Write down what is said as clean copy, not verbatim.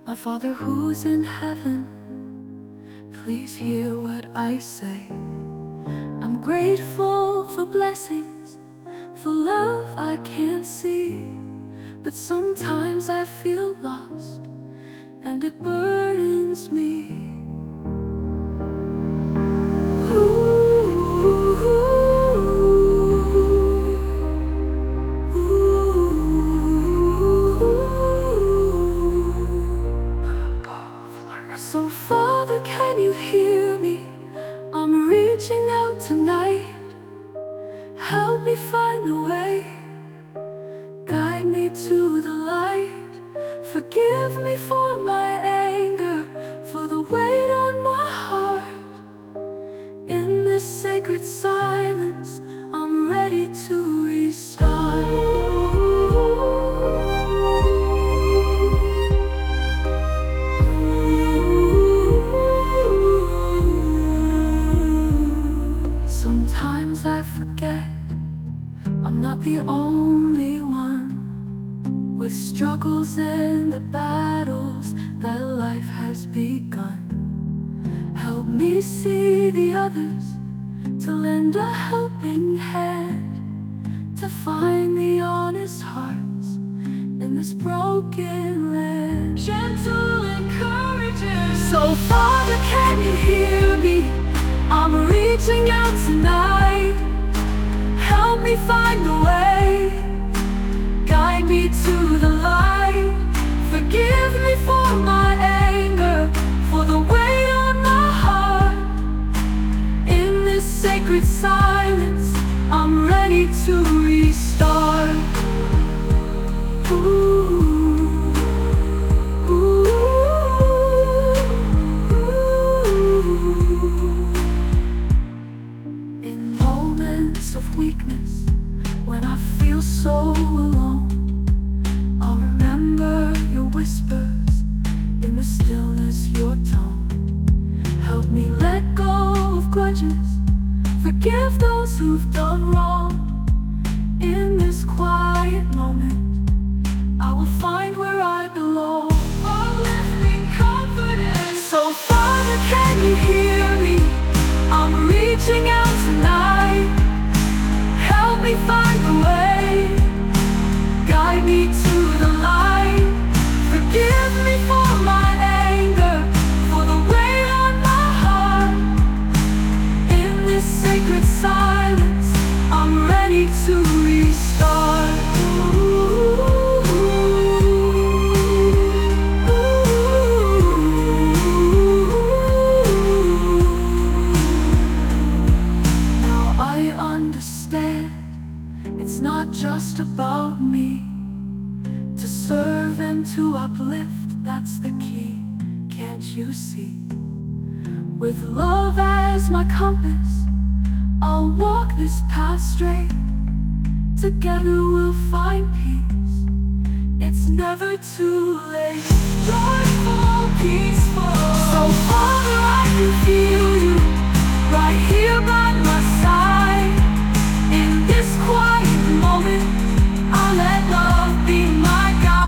My Father who's in heaven, please hear what I say. I'm grateful for blessings, for love I can't see. But sometimes I feel lost, and it burdens me. So Father, can you hear me? I'm reaching out tonight. Help me find the way, guide me to the light. Forgive me for my anger, for the weight on my heart. In this sacred silence, I'm ready to restart. Sometimes I forget I'm not the only one with struggles and the battles that life has begun. Help me see the others, to lend a helping hand, to find the honest hearts in this broken land. Gentle encourager. So Father, can you hear me? I'm reaching out tonight. Help me find the way, guide me to the light. Forgive me for my anger, for the weight on my heart. In this sacred silence, I'm ready to restart. In moments of weakness, when I feel so alone, I'll remember your whispers, in the stillness your tone. Help me let go of grudges, forgive those who've done wrong. In this quiet moment, I will find where I belong. Uplifting confidence. So Father, can you hear me? I'm reaching out tonight. Help me find the way, guide me to the light. Forgive me for my anger, for the weight on my heart. In this sacred silence, I'm ready to restart. Now I understand, it's not just about me. To serve and to uplift, that's the key. Can't you see? With love as my compass, I'll walk this path straight. Together we'll find peace. It's never too late. Joyful, peaceful. So Father, I can feel you right here by my side. In this quiet